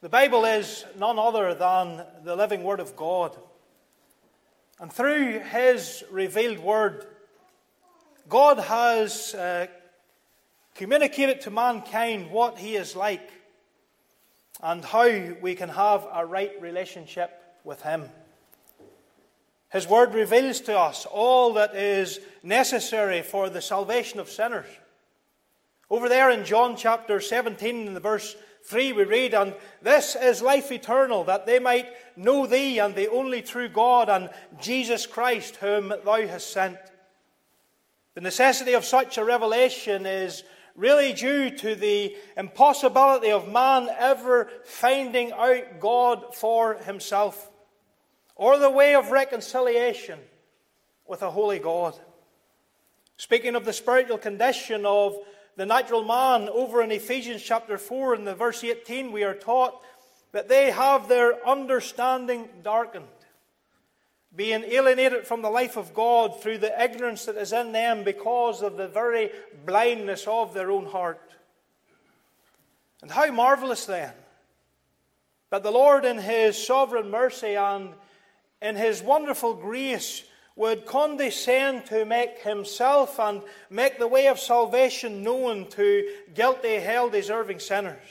The Bible is none other than the living Word of God. And through His revealed Word, God has communicated to mankind what He is like and how we can have a right relationship with Him. His Word reveals to us all that is necessary for the salvation of sinners. Over there in John chapter 17, in the verse 3, we read, "And this is life eternal, that they might know Thee, and the only true God, and Jesus Christ, whom Thou hast sent." The necessity of such a revelation is really due to the impossibility of man ever finding out God for himself, or the way of reconciliation with a holy God. Speaking of the spiritual condition of the natural man, over in Ephesians chapter 4 in the verse 18, we are taught that they have their understanding darkened, being alienated from the life of God through the ignorance that is in them because of the very blindness of their own heart. And how marvelous then that the Lord in His sovereign mercy and in His wonderful grace would condescend to make Himself and make the way of salvation known to guilty, hell-deserving sinners.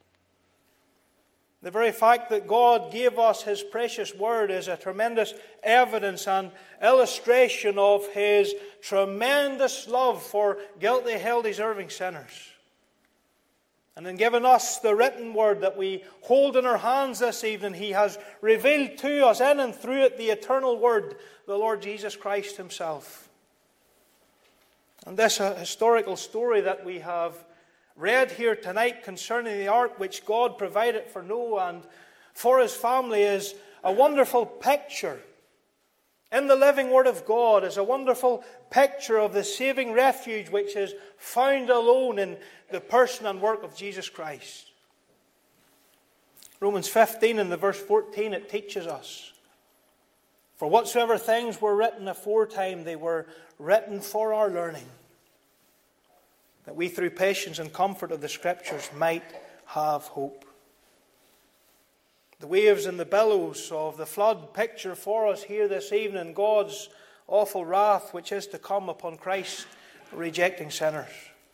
The very fact that God gave us His precious Word is a tremendous evidence and illustration of His tremendous love for guilty, hell-deserving sinners. And in giving us the written Word that we hold in our hands this evening, He has revealed to us in and through it the eternal Word, the Lord Jesus Christ Himself. And this historical story that we have read here tonight concerning the ark which God provided for Noah and for his family is a wonderful picture. In the living Word of God is a wonderful picture of the saving refuge which is found alone in the person and work of Jesus Christ. Romans 15 and the verse 14, it teaches us, "For whatsoever things were written aforetime, they were written for our learning, that we through patience and comfort of the Scriptures might have hope." The waves and the billows of the flood picture for us here this evening God's awful wrath which is to come upon Christ rejecting sinners.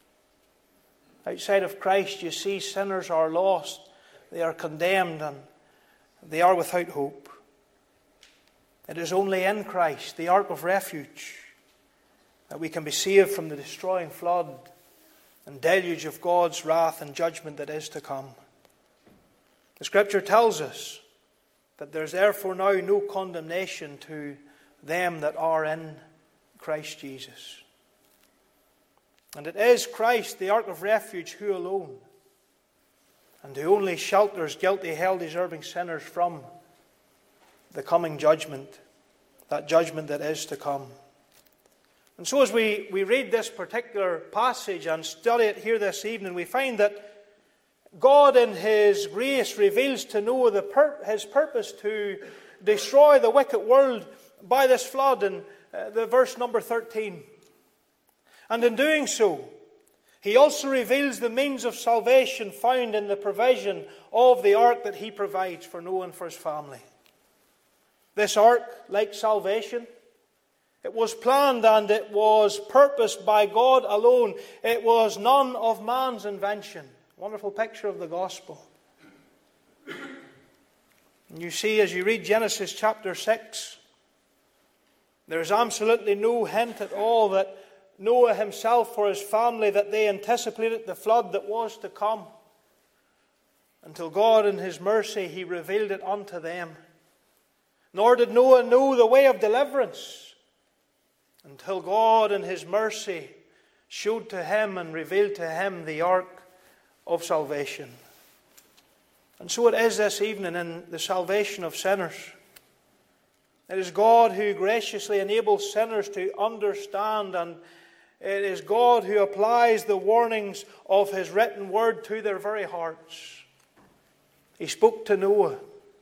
Outside of Christ, you see, sinners are lost, they are condemned, and they are without hope. It is only in Christ, the ark of refuge, that we can be saved from the destroying flood and deluge of God's wrath and judgment that is to come. The Scripture tells us that there is therefore now no condemnation to them that are in Christ Jesus. And it is Christ, the ark of refuge, who alone, and who only shelters guilty, hell-deserving sinners from the coming judgment, that judgment that is to come. And so as we read this particular passage and study it here this evening, we find that God in His grace reveals to Noah His purpose to destroy the wicked world by this flood in the verse number 13. And in doing so, He also reveals the means of salvation found in the provision of the ark that He provides for Noah and for his family. This ark, like salvation, it was planned and it was purposed by God alone. It was none of man's invention. Wonderful picture of the gospel. And you see, as you read Genesis chapter 6, there's absolutely no hint at all that Noah himself or his family, that they anticipated the flood that was to come, until God in His mercy, He revealed it unto them. Nor did Noah know the way of deliverance, until God in His mercy showed to him and revealed to him the ark of salvation. And so it is this evening in the salvation of sinners. It is God who graciously enables sinners to understand, and it is God who applies the warnings of His written Word to their very hearts. He spoke to Noah,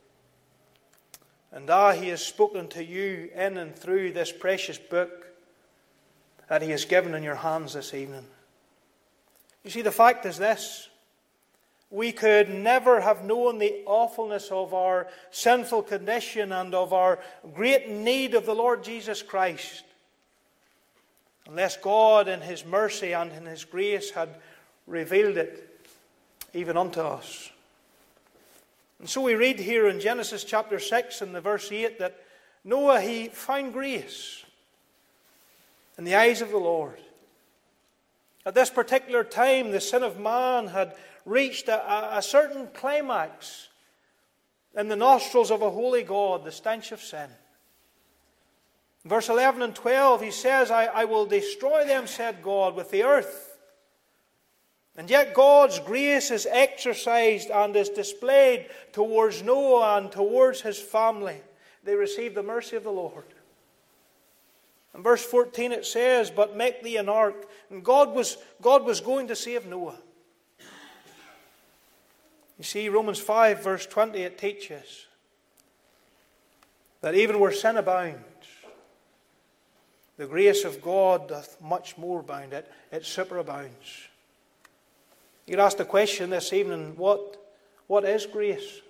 and He has spoken to you in and through this precious book that He has given in your hands this evening. You see, the fact is this, we could never have known the awfulness of our sinful condition and of our great need of the Lord Jesus Christ, unless God in His mercy and in His grace had revealed it even unto us. And so we read here in Genesis chapter 6 and the verse 8 that Noah, he found grace in the eyes of the Lord. At this particular time, the sin of man had reached a certain climax in the nostrils of a holy God, the stench of sin. Verse 11 and 12, he says, I will destroy them, said God, with the earth. And yet God's grace is exercised and is displayed towards Noah and towards his family. They receive the mercy of the Lord. In verse 14 it says, but make thee an ark. And God was going to save Noah. You see, Romans 5 verse 20, it teaches that even where sin abounds, the grace of God doth much more abound. It superabounds. You could ask the question this evening, what is grace?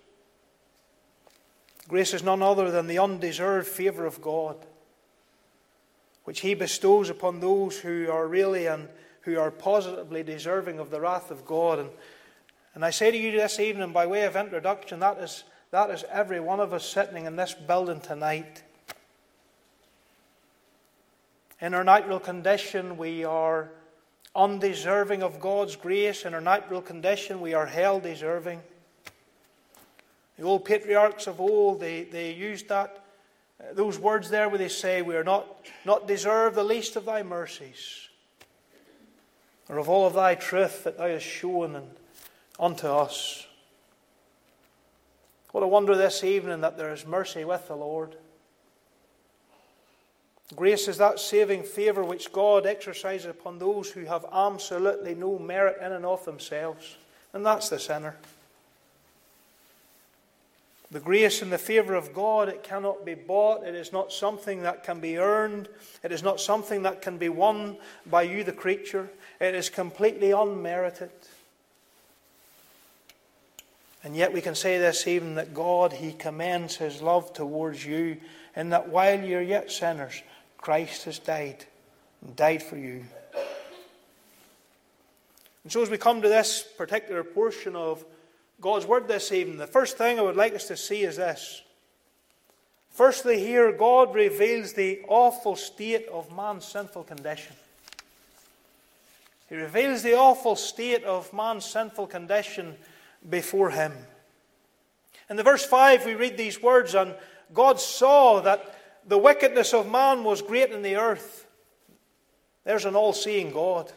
Grace is none other than the undeserved favour of God, which He bestows upon those who are really and who are positively deserving of the wrath of God. And I say to you this evening, by way of introduction, that is every one of us sitting in this building tonight. In our natural condition, we are undeserving of God's grace. In our natural condition, we are hell deserving. The old patriarchs of old, they used those words there where they say, we are not deserve the least of thy mercies, or of all of thy truth that thou hast shown unto us. What a wonder this evening that there is mercy with the Lord. Grace is that saving favour which God exercises upon those who have absolutely no merit in and of themselves. And that's the sinner. The grace and the favour of God, it cannot be bought. It is not something that can be earned. It is not something that can be won by you, the creature. It is completely unmerited. And yet we can say this evening that God, He commends His love towards you, in that while you're yet sinners, Christ has died, and died for you. And so as we come to this particular portion of God's Word this evening, the first thing I would like us to see is this. Firstly, here God reveals the awful state of man's sinful condition. He reveals the awful state of man's sinful condition before Him. In the verse 5 we read these words, and God saw that the wickedness of man was great in the earth. There's an all-seeing God.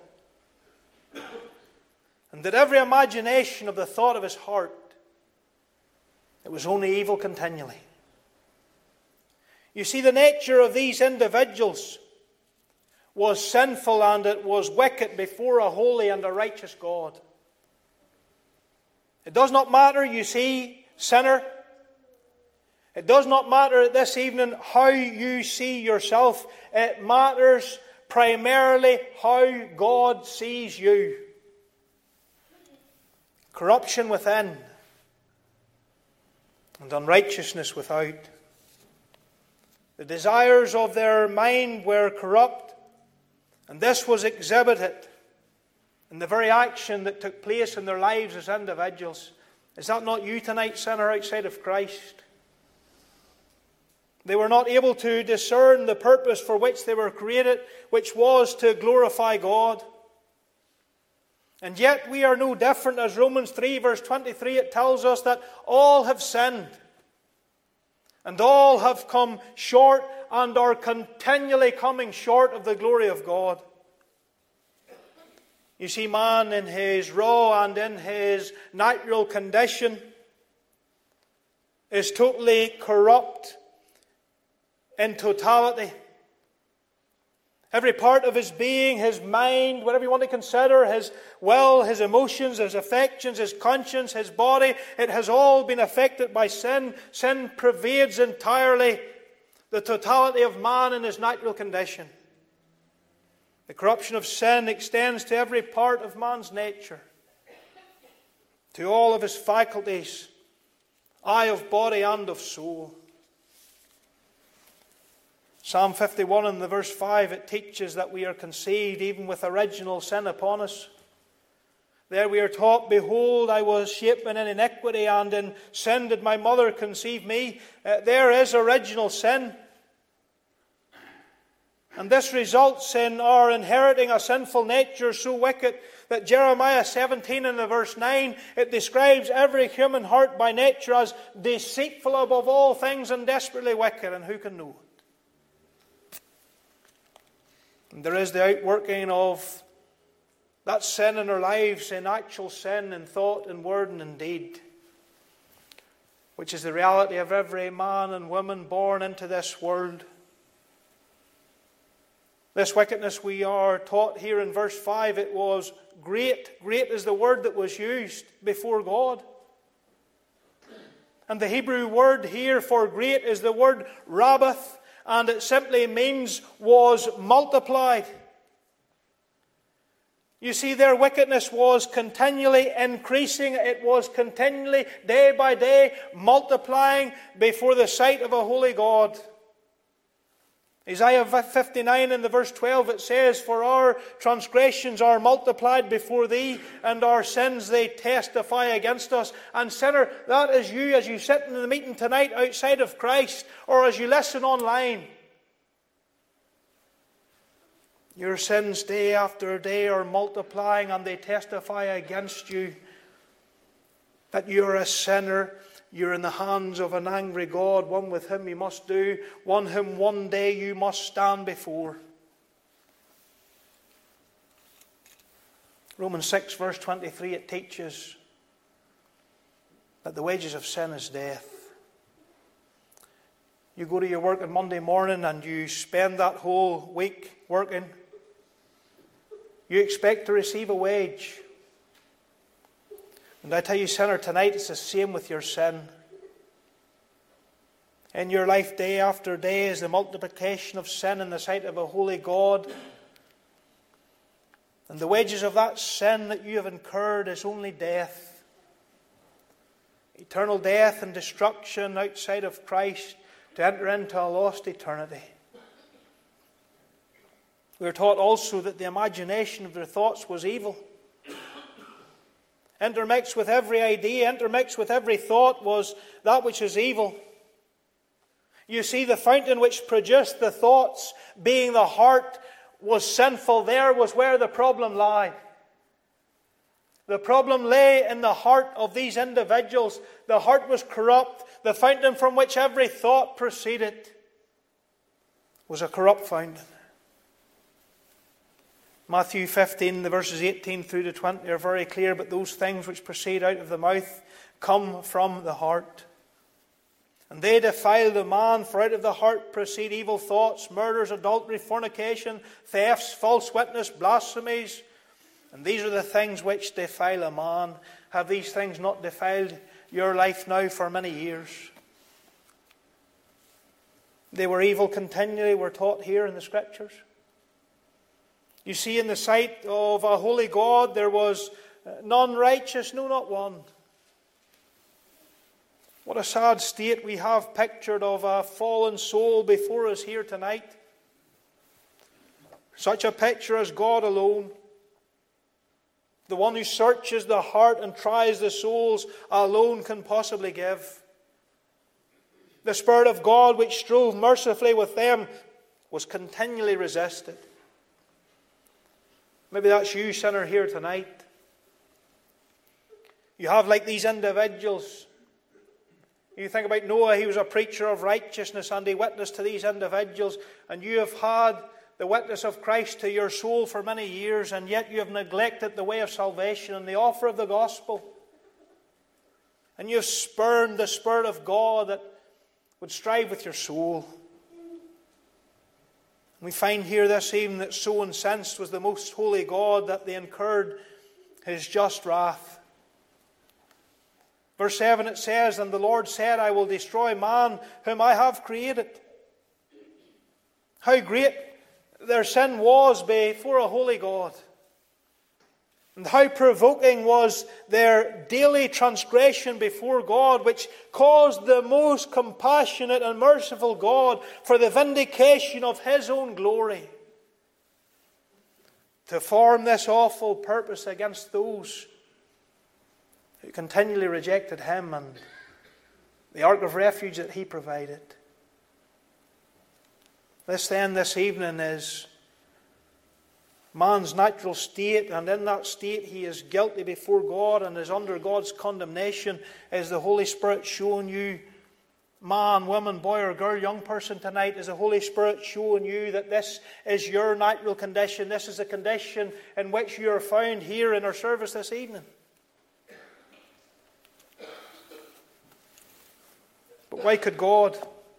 And that every imagination of the thought of his heart, it was only evil continually. You see, the nature of these individuals was sinful and it was wicked before a holy and a righteous God. It does not matter, you see, sinner. It does not matter this evening how you see yourself. It matters primarily how God sees you. Corruption within and unrighteousness without. The desires of their mind were corrupt, and this was exhibited in the very action that took place in their lives as individuals. Is that not you tonight, sinner, outside of Christ? They were not able to discern the purpose for which they were created, which was to glorify God. And yet we are no different. As Romans 3 verse 23, it tells us that all have sinned and all have come short and are continually coming short of the glory of God. You see, man in his raw and in his natural condition is totally corrupt in totality. Every part of his being, his mind, whatever you want to consider, his will, his emotions, his affections, his conscience, his body, it has all been affected by sin. Sin pervades entirely the totality of man in his natural condition. The corruption of sin extends to every part of man's nature. to all of his faculties, eye of body and of soul. Psalm 51 in the verse 5, it teaches that we are conceived even with original sin upon us. There we are taught, behold, I was shapen in iniquity, and in sin did my mother conceive me. There is original sin. And this results in our inheriting a sinful nature so wicked that Jeremiah 17 in the verse 9, it describes every human heart by nature as deceitful above all things and desperately wicked, and who can know it? And there is the outworking of that sin in our lives, in actual sin, in thought, in word, and in deed, which is the reality of every man and woman born into this world. This wickedness, we are taught here in verse 5, it was great. Great is the word that was used before God. And the Hebrew word here for great is the word rabbath, and it simply means was multiplied. You see, their wickedness was continually increasing. It was continually, day by day, multiplying before the sight of a holy God. Isaiah 59 in the verse 12, it says, for our transgressions are multiplied before thee, and our sins they testify against us. And sinner, that is you as you sit in the meeting tonight outside of Christ, or as you listen online. Your sins day after day are multiplying, and they testify against you that you are a sinner. You're in the hands of an angry God, one with whom you must do, one whom one day you must stand before. Romans 6 verse 23, it teaches that the wages of sin is death. You go to your work on Monday morning and you spend that whole week working. You expect to receive a wage. And I tell you, sinner, tonight it's the same with your sin. In your life, day after day, is the multiplication of sin in the sight of a holy God. And the wages of that sin that you have incurred is only death. Eternal death and destruction outside of Christ to enter into a lost eternity. We are taught also that the imagination of their thoughts was evil. Intermixed with every idea, intermixed with every thought was that which is evil. You see, the fountain which produced the thoughts, being the heart, was sinful. There was where the problem lay. The problem lay in the heart of these individuals. The heart was corrupt. The fountain from which every thought proceeded was a corrupt fountain. Matthew 15, the verses 18 through to 20 are very clear, but those things which proceed out of the mouth come from the heart. And they defile the man, for out of the heart proceed evil thoughts, murders, adultery, fornication, thefts, false witness, blasphemies. And these are the things which defile a man. Have these things not defiled your life now for many years? They were evil continually, we're taught here in the Scriptures. You see, in the sight of a holy God, there was none righteous, no, not one. What a sad state we have pictured of a fallen soul before us here tonight. Such a picture as God alone, the one who searches the heart and tries the souls, alone can possibly give. The Spirit of God, which strove mercifully with them, was continually resisted. Maybe that's you, sinner, here tonight. You have, like these individuals, you think about Noah, he was a preacher of righteousness and he witnessed to these individuals, and you have had the witness of Christ to your soul for many years, and yet you have neglected the way of salvation and the offer of the gospel. And you have spurned the Spirit of God that would strive with your soul. We find here this evening that so incensed was the most holy God that they incurred his just wrath. Verse 7 it says, and the Lord said, I will destroy man whom I have created. How great their sin was before a holy God. And how provoking was their daily transgression before God, which caused the most compassionate and merciful God, for the vindication of His own glory, to form this awful purpose against those who continually rejected Him and the ark of refuge that He provided. This then, this evening, is man's natural state, and in that state he is guilty before God and is under God's condemnation. Is the Holy Spirit showing you, man, woman, boy or girl, young person tonight, is the Holy Spirit showing you that this is your natural condition? This is the condition in which you are found here in our service this evening. But why could God,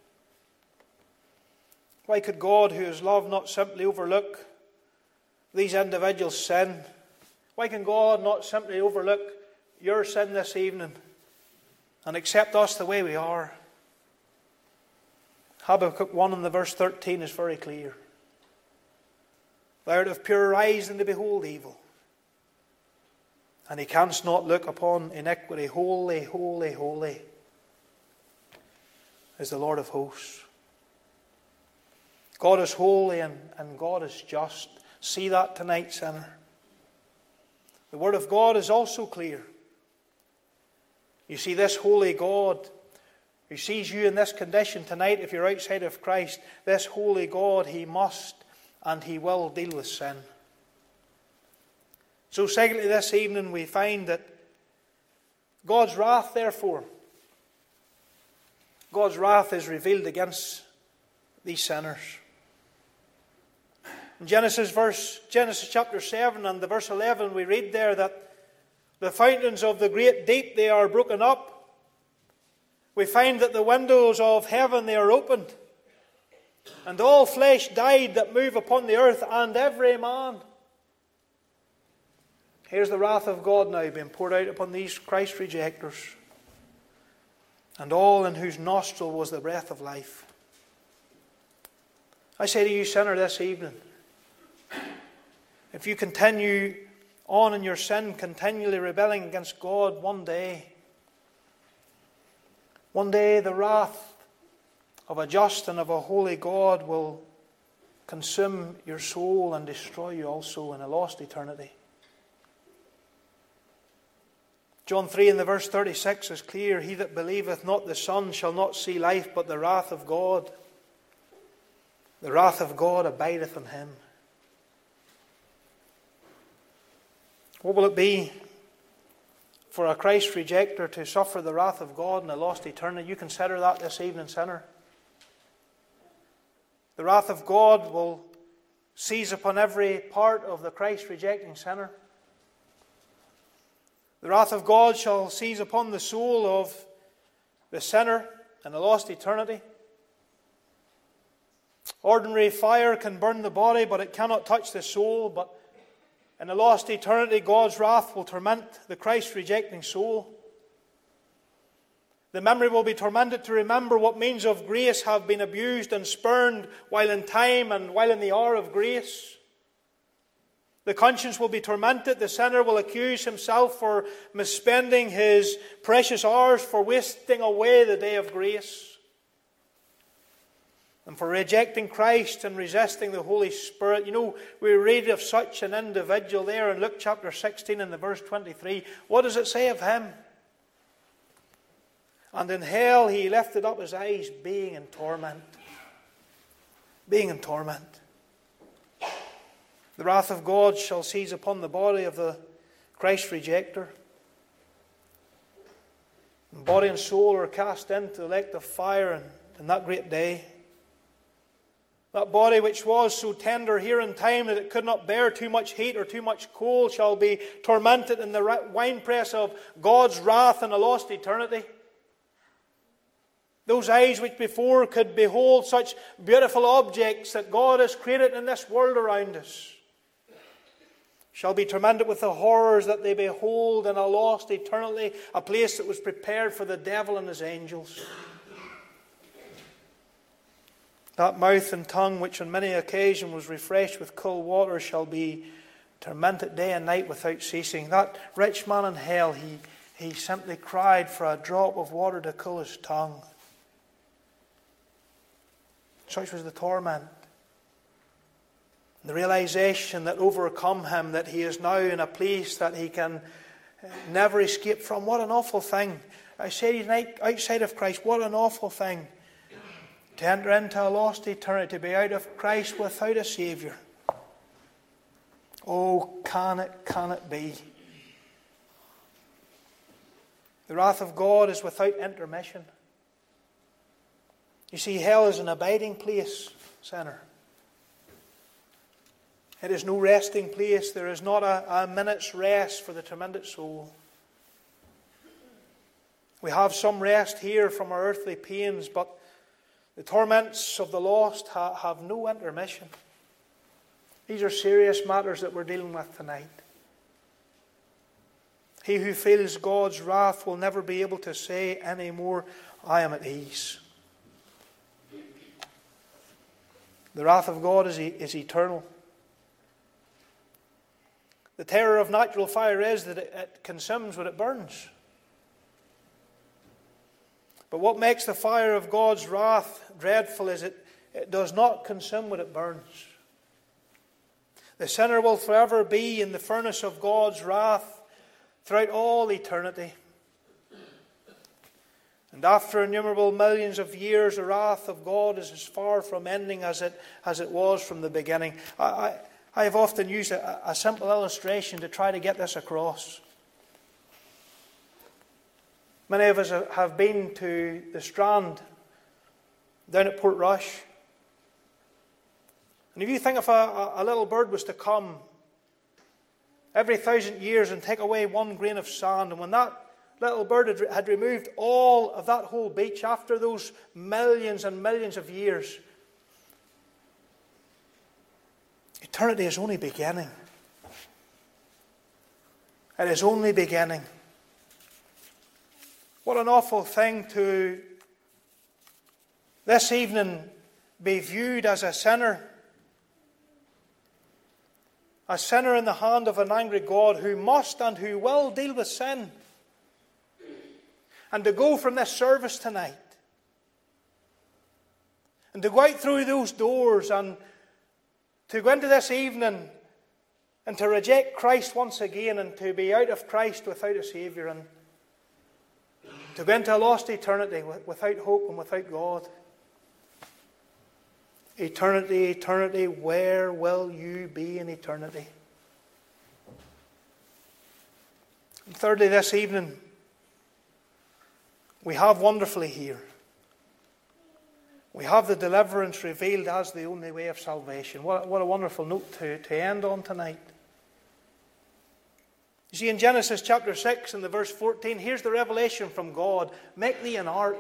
who is love, not simply overlook these individuals' sin? Why can God not simply overlook your sin this evening and accept us the way we are? Habakkuk 1 and the verse 13 is very clear. Thou art of purer eyes than to behold evil, and He canst not look upon iniquity. Holy, holy, holy is the Lord of hosts. God is holy and God is just. See that tonight, sinner. The Word of God is also clear. You see, this holy God who sees you in this condition tonight, if you're outside of Christ, this holy God, He must and He will deal with sin. So secondly, this evening we find that God's wrath, therefore, God's wrath is revealed against these sinners. In Genesis chapter 7 and the verse 11, we read there that the fountains of the great deep, they are broken up. We find that the windows of heaven, they are opened. And all flesh died that move upon the earth, and every man. Here's the wrath of God now being poured out upon these Christ rejectors, and all in whose nostril was the breath of life. I say to you, sinner, this evening, if you continue on in your sin, continually rebelling against God, one day the wrath of a just and of a holy God will consume your soul and destroy you also in a lost eternity. John 3 and the verse 36 is clear. He that believeth not the Son shall not see life, but the wrath of God. The wrath of God abideth on him. What will it be for a Christ rejecter to suffer the wrath of God in a lost eternity? You consider that this evening, sinner. The wrath of God will seize upon every part of the Christ rejecting sinner. The wrath of God shall seize upon the soul of the sinner in a lost eternity. Ordinary fire can burn the body, but it cannot touch the soul. But in a lost eternity, God's wrath will torment the Christ-rejecting soul. The memory will be tormented to remember what means of grace have been abused and spurned while in time and while in the hour of grace. The conscience will be tormented. The sinner will accuse himself for misspending his precious hours, for wasting away the day of grace, and for rejecting Christ and resisting the Holy Spirit. You know, we read of such an individual there in Luke chapter 16 and the verse 23. What does it say of him? And in hell he lifted up his eyes, being in torment. Being in torment. The wrath of God shall seize upon the body of the Christ rejecter. And body and soul are cast into the lake of fire in that great day. That body which was so tender here in time that it could not bear too much heat or too much cold shall be tormented in the winepress of God's wrath in a lost eternity. Those eyes which before could behold such beautiful objects that God has created in this world around us shall be tormented with the horrors that they behold in a lost eternity, a place that was prepared for the devil and his angels. That mouth and tongue which on many occasions was refreshed with cold water shall be tormented day and night without ceasing. That rich man in hell, he simply cried for a drop of water to cool his tongue. Such was the torment. The realization that overcome him, that he is now in a place that he can never escape from. What an awful thing. I say tonight, outside of Christ, what an awful thing. To enter into a lost eternity, to be out of Christ without a Saviour. Oh, can it be? The wrath of God is without intermission. You see, hell is an abiding place, sinner. It is no resting place. There is not a minute's rest for the tormented soul. We have some rest here from our earthly pains, but the torments of the lost have no intermission. These are serious matters that we're dealing with tonight. He who feels God's wrath will never be able to say anymore, I am at ease. The wrath of God is eternal. The terror of natural fire is that it consumes what it burns. But what makes the fire of God's wrath dreadful is it does not consume what it burns. The sinner will forever be in the furnace of God's wrath throughout all eternity. And after innumerable millions of years, the wrath of God is as far from ending as it was from the beginning. I have often used a simple illustration to try to get this across. Many of us have been to the Strand down at Portrush. And if you think if a little bird was to come every 1,000 years and take away one grain of sand, and when that little bird had removed all of that whole beach after those millions and millions of years, eternity is only beginning. It is only beginning. What an awful thing to this evening be viewed as a sinner. A sinner in the hand of an angry God who must and who will deal with sin. And to go from this service tonight and to go out through those doors and to go into this evening and to reject Christ once again and to be out of Christ without a Saviour and to go into a lost eternity without hope and without God. Eternity, eternity, where will you be in eternity? And thirdly, this evening, we have wonderfully here, we have the deliverance revealed as the only way of salvation. What a wonderful note to end on tonight. You see, in Genesis chapter 6 and the verse 14, here's the revelation from God. Make thee an ark.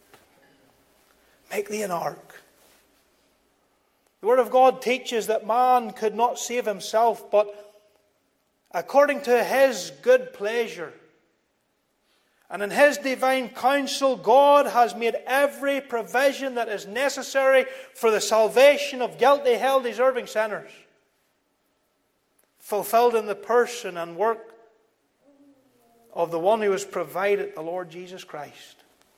Make thee an ark. The Word of God teaches that man could not save himself, but according to His good pleasure and in His divine counsel, God has made every provision that is necessary for the salvation of guilty, hell-deserving sinners, fulfilled in the person and work of the one who has provided, the Lord Jesus Christ.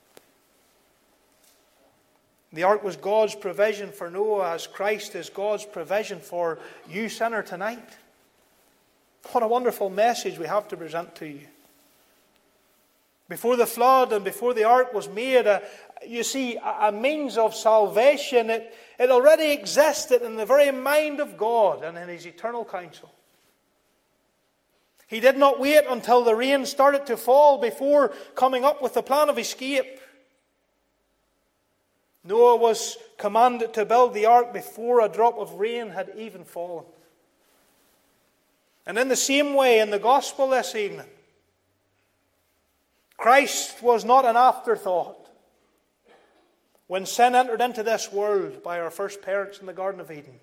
The ark was God's provision for Noah, as Christ is God's provision for you, sinner, tonight. What a wonderful message we have to present to you. Before the flood and before the ark was made, you see, a means of salvation, it already existed in the very mind of God and in His eternal counsel. He did not wait until the rain started to fall before coming up with the plan of escape. Noah was commanded to build the ark before a drop of rain had even fallen. And in the same way, in the gospel this evening, Christ was not an afterthought when sin entered into this world by our first parents in the Garden of Eden.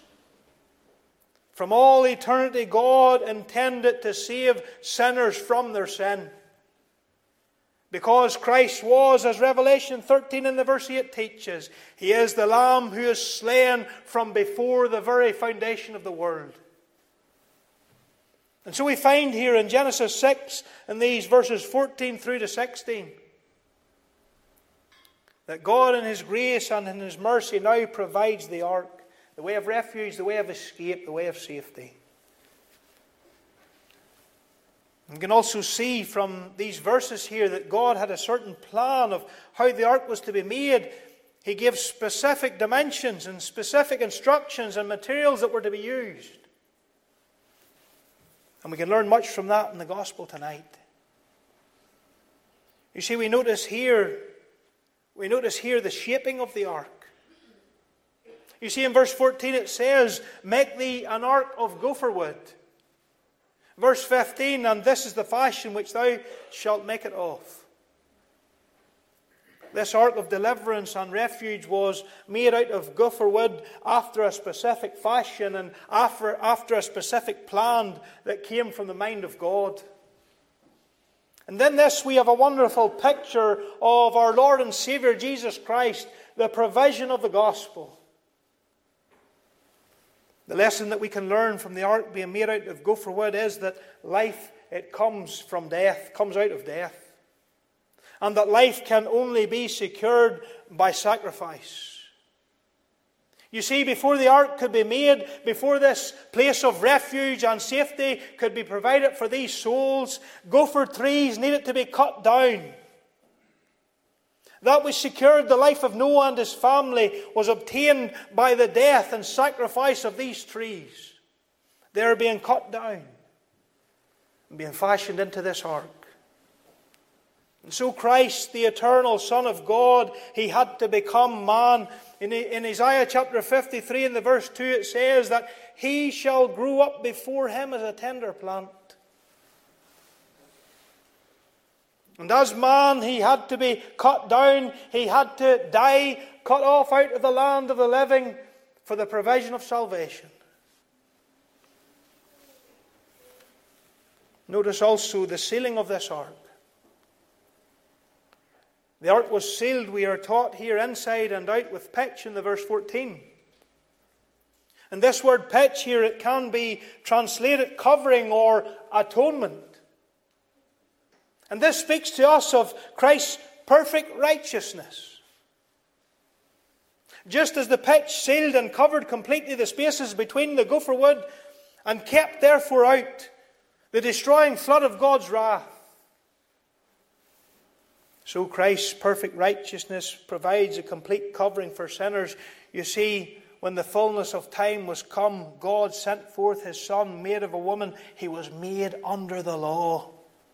From all eternity, God intended to save sinners from their sin. Because Christ was, as Revelation 13 in the verse 8 teaches, He is the Lamb who is slain from before the very foundation of the world. And so we find here in Genesis 6, in these verses 14 through to 16, that God in His grace and in His mercy now provides the ark, the way of refuge, the way of escape, the way of safety. You can also see from these verses here that God had a certain plan of how the ark was to be made. He gave specific dimensions and specific instructions and materials that were to be used. And we can learn much from that in the gospel tonight. You see, we notice here the shaping of the ark. You see, in verse 14 it says, "Make thee an ark of gopher wood." Verse 15, "And this is the fashion which thou shalt make it of." This ark of deliverance and refuge was made out of gopher wood after a specific fashion and after a specific plan that came from the mind of God. And in this we have a wonderful picture of our Lord and Saviour Jesus Christ, the provision of the gospel. The lesson that we can learn from the ark being made out of gopher wood is that life, it comes from death, comes out of death. And that life can only be secured by sacrifice. You see, before the ark could be made, before this place of refuge and safety could be provided for these souls, gopher trees needed to be cut down. That which secured the life of Noah and his family was obtained by the death and sacrifice of these trees. They are being cut down and being fashioned into this ark. And so Christ, the eternal Son of God, He had to become man. In Isaiah chapter 53 in the verse 2 it says that He shall grow up before Him as a tender plant. And as man, He had to be cut down. He had to die, cut off out of the land of the living for the provision of salvation. Notice also the sealing of this ark. The ark was sealed, we are taught here, inside and out with pitch in the verse 14. And this word pitch here, it can be translated covering or atonement. And this speaks to us of Christ's perfect righteousness. Just as the pitch sealed and covered completely the spaces between the gopher wood and kept therefore out the destroying flood of God's wrath, so Christ's perfect righteousness provides a complete covering for sinners. You see, when the fullness of time was come, God sent forth His Son, made of a woman. He was made under the law.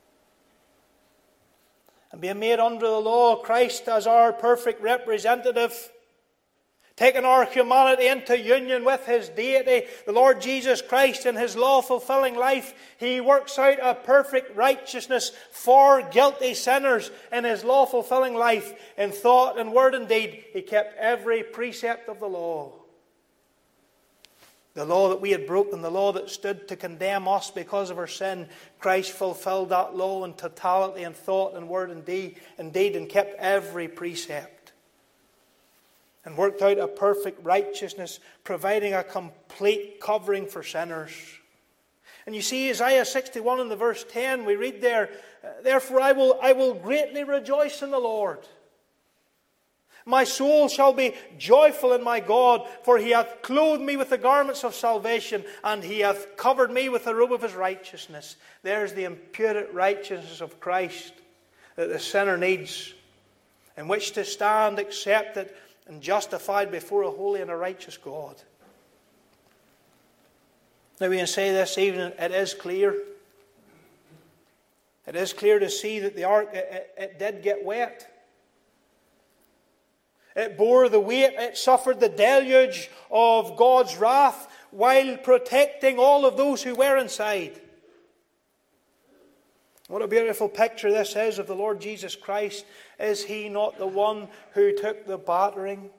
And being made under the law, Christ as our perfect representative, taking our humanity into union with His deity, the Lord Jesus Christ in His law-fulfilling life, He works out a perfect righteousness for guilty sinners in His law-fulfilling life. In thought and word and deed, He kept every precept of the law. The law that we had broken, the law that stood to condemn us because of our sin, Christ fulfilled that law in totality in thought and word and deed, and kept every precept. And worked out a perfect righteousness, providing a complete covering for sinners. And you see, Isaiah 61 in the verse 10, we read there, "Therefore I will greatly rejoice in the Lord. My soul shall be joyful in my God, for He hath clothed me with the garments of salvation, and He hath covered me with the robe of His righteousness." There's the imputed righteousness of Christ that the sinner needs, in which to stand accepted and justified before a holy and a righteous God. Now we can say this evening, it is clear. It is clear to see that the ark, it did get wet. It bore the weight, it suffered the deluge of God's wrath while protecting all of those who were inside. What a beautiful picture this is of the Lord Jesus Christ. Is He not the one who took the battering?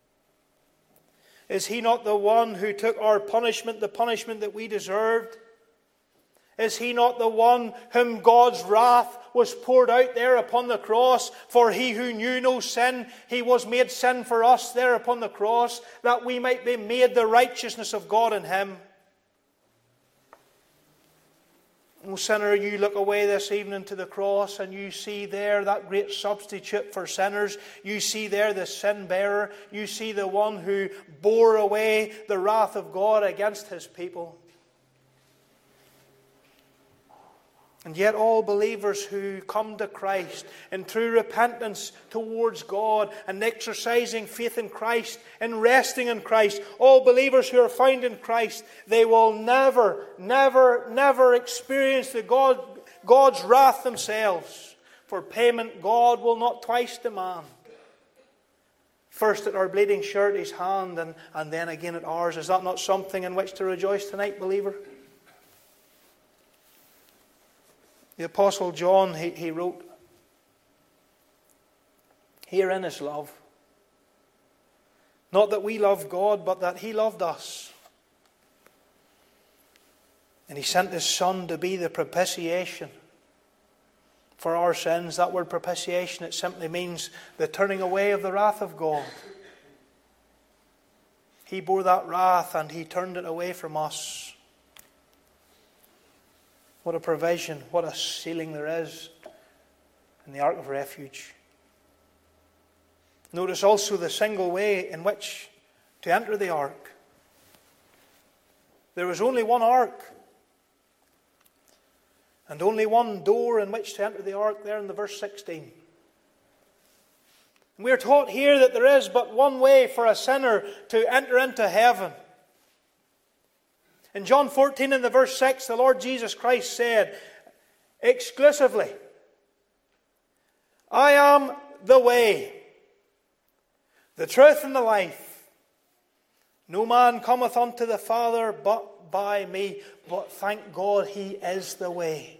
Is He not the one who took our punishment, the punishment that we deserved? Is He not the one whom God's wrath was poured out there upon the cross? For He who knew no sin, He was made sin for us there upon the cross, that we might be made the righteousness of God in Him. Oh, sinner, you look away this evening to the cross and you see there that great substitute for sinners. You see there the sin bearer. You see the one who bore away the wrath of God against His people. And yet all believers who come to Christ in true repentance towards God and exercising faith in Christ and resting in Christ, all believers who are found in Christ, they will never, never, never experience God's wrath themselves. For payment God will not twice demand. First at our bleeding surety's hand and then again at ours. Is that not something in which to rejoice tonight, believer? The Apostle John, he wrote, "Herein is love. Not that we love God, but that He loved us. And He sent His Son to be the propitiation for our sins." That word propitiation, it simply means the turning away of the wrath of God. He bore that wrath and He turned it away from us. What a provision, what a sealing there is in the Ark of Refuge. Notice also the single way in which to enter the Ark. There was only one Ark and only one door in which to enter the Ark there in the verse 16. We are taught here that there is but one way for a sinner to enter into heaven. In John 14 in the verse 6, the Lord Jesus Christ said exclusively, "I am the way, the truth and the life. No man cometh unto the Father but by me." But thank God He is the way.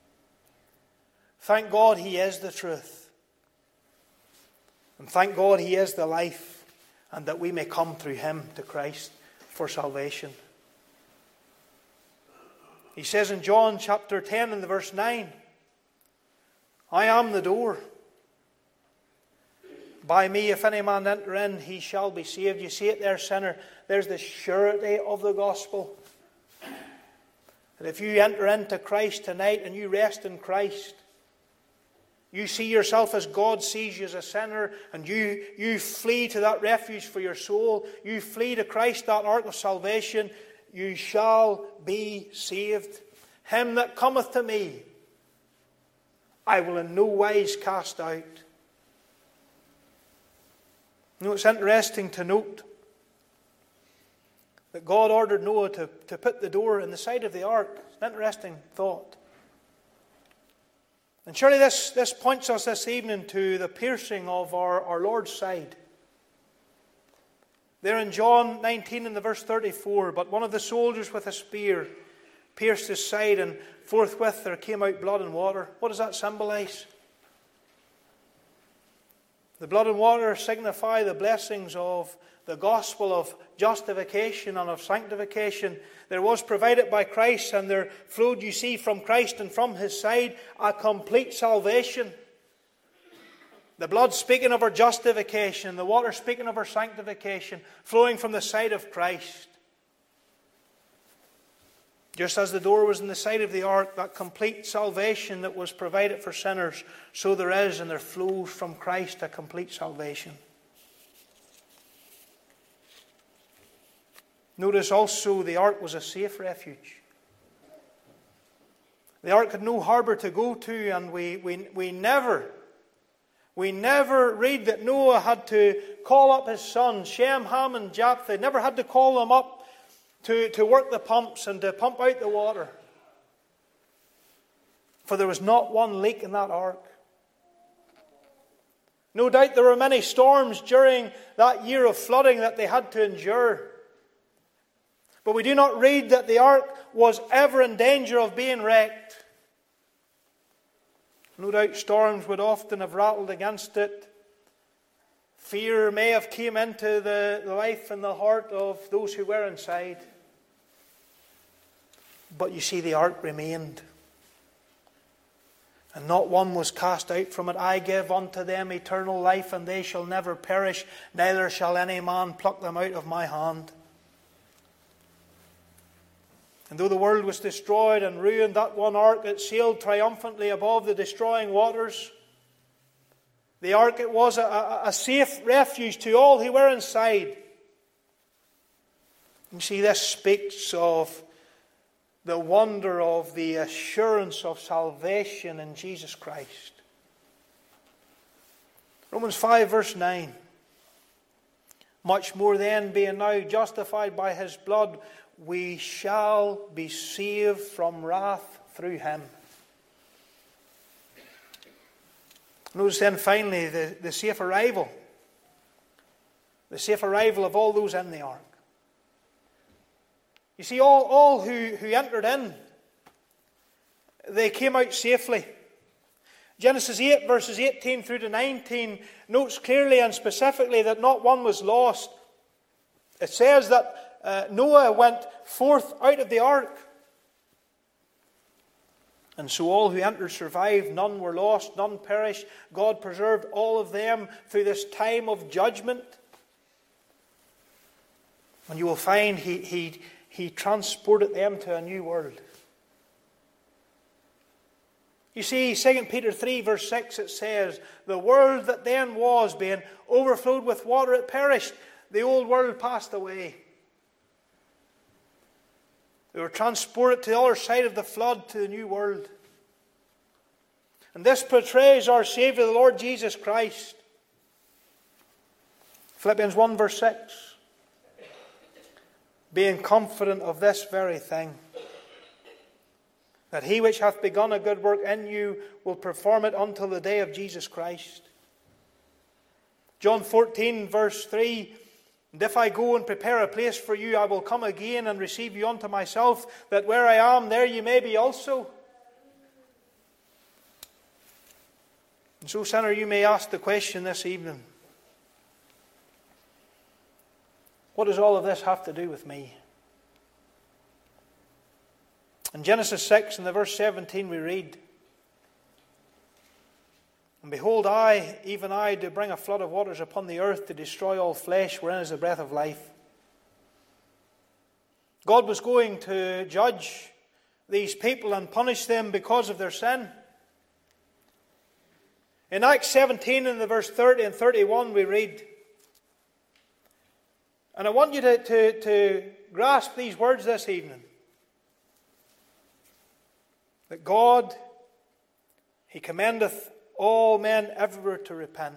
Thank God He is the truth. And thank God He is the life, and that we may come through Him to Christ for salvation. He says in John chapter 10 and the verse 9, "I am the door. By me, if any man enter in, he shall be saved." You see it there, sinner? There's the surety of the gospel. That if you enter into Christ tonight and you rest in Christ, you see yourself as God sees you as a sinner, and you flee to that refuge for your soul. You flee to Christ, that ark of salvation. You shall be saved. "Him that cometh to me, I will in no wise cast out." You know, it's interesting to note that God ordered Noah to put the door in the side of the ark. It's an interesting thought. And surely this points us this evening to the piercing of our Lord's side. There in John 19 in the verse 34, "But one of the soldiers with a spear pierced his side, and forthwith there came out blood and water." What does that symbolize? The blood and water signify the blessings of the gospel of justification and of sanctification. There was provided by Christ, and there flowed, you see, from Christ and from His side a complete salvation. The blood speaking of our justification, the water speaking of our sanctification, flowing from the side of Christ. Just as the door was in the side of the ark, that complete salvation that was provided for sinners, so there is and there flows from Christ a complete salvation. Notice also the ark was a safe refuge. The ark had no harbour to go to, and we never read that Noah had to call up his sons, Shem, Ham, and Japheth. Never had to call them up to work the pumps and to pump out the water. For there was not one leak in that ark. No doubt there were many storms during that year of flooding that they had to endure. But we do not read that the ark was ever in danger of being wrecked. No doubt storms would often have rattled against it. Fear may have came into the life and the heart of those who were inside. But you see, the ark remained. And not one was cast out from it. "I give unto them eternal life, and they shall never perish, neither shall any man pluck them out of my hand." And though the world was destroyed and ruined, that one ark, it sailed triumphantly above the destroying waters. The ark, it was a safe refuge to all who were inside. You see, this speaks of the wonder of the assurance of salvation in Jesus Christ. Romans 5 verse 9. Much more then, being now justified by his blood, we shall be saved from wrath through him. Notice then finally the safe arrival. The safe arrival of all those in the ark. You see, all who entered in, they came out safely. Genesis 8 verses 18 through to 19 notes clearly and specifically that not one was lost. It says that Noah went forth out of the ark. And so all who entered survived. None were lost, none perished. God preserved all of them through this time of judgment. And you will find He transported them to a new world. You see, 2 Peter 3 verse 6, it says, the world that then was, being overflowed with water, it perished. The old world passed away. They were transported to the other side of the flood, to the new world. And this portrays our Saviour, the Lord Jesus Christ. Philippians 1 verse 6. Being confident of this very thing, that he which hath begun a good work in you will perform it until the day of Jesus Christ. John 14 verse 3. And if I go and prepare a place for you, I will come again and receive you unto myself, that where I am, there you may be also. And so, sinner, you may ask the question this evening, what does all of this have to do with me? In Genesis 6, in the verse 17, we read, and behold, I, even I, do bring a flood of waters upon the earth to destroy all flesh, wherein is the breath of life. God was going to judge these people and punish them because of their sin. In Acts 17, in the verse 30 and 31, we read, and I want you to grasp these words this evening, that God, He commendeth all men everywhere to repent,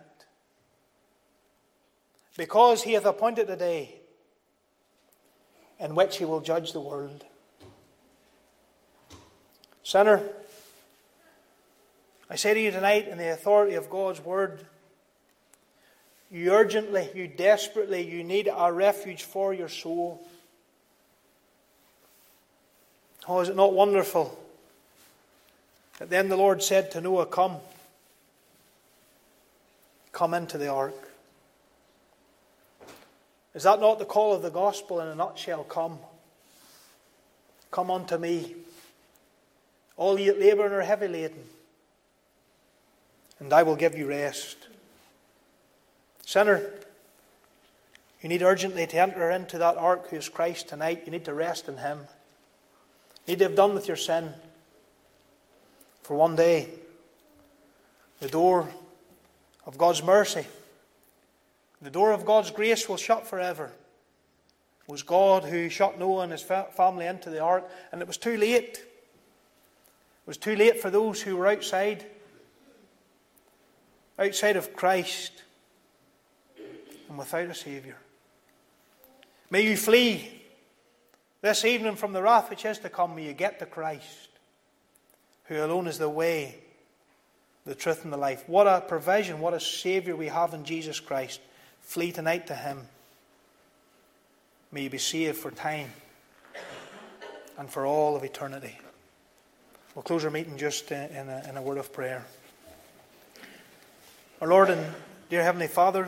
because He hath appointed a day in which He will judge the world. Sinner, I say to you tonight, in the authority of God's Word, you urgently, you desperately, you need a refuge for your soul. Oh, is it not wonderful that then the Lord said to Noah, come into the ark. Is that not the call of the gospel in a nutshell? Come unto me, all ye that labour and are heavy laden, and I will give you rest. Sinner, you need urgently to enter into that ark who is Christ tonight. You need to rest in Him. You need to have done with your sin. For one day, the door of God's mercy, the door of God's grace will shut forever. It was God who shut Noah and his family into the ark, and it was too late. It was too late for those who were outside of Christ and without a Saviour. May you flee this evening from the wrath which is to come. May you get to Christ, who alone is the way, the truth, and the life. What a provision, what a Saviour we have in Jesus Christ. Flee tonight to Him. May you be saved for time and for all of eternity. We'll close our meeting just in a word of prayer. Our Lord and dear Heavenly Father,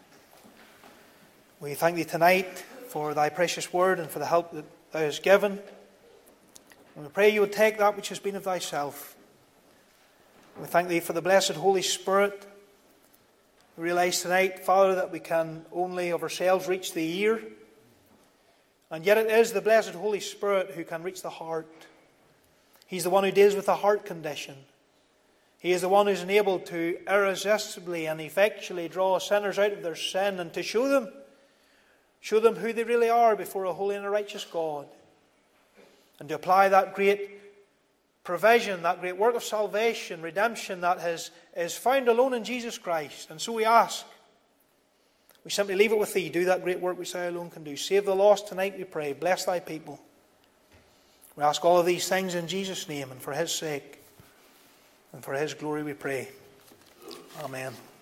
we thank Thee tonight for Thy precious word and for the help that Thou hast given. And we pray You would take that which has been of Thyself. We thank Thee for the blessed Holy Spirit. We realize tonight, Father, that we can only of ourselves reach the ear. And yet it is the blessed Holy Spirit who can reach the heart. He's the one who deals with the heart condition. He is the one who's enabled to irresistibly and effectually draw sinners out of their sin and to show them who they really are before a holy and a righteous God. And to apply that great provision, that great work of salvation, redemption that is found alone in Jesus Christ. And so we ask, we simply leave it with Thee. Do that great work which Thou alone can do. Save the lost tonight, we pray. Bless Thy people. We ask all of these things in Jesus' name and for His sake and for His glory we pray. Amen.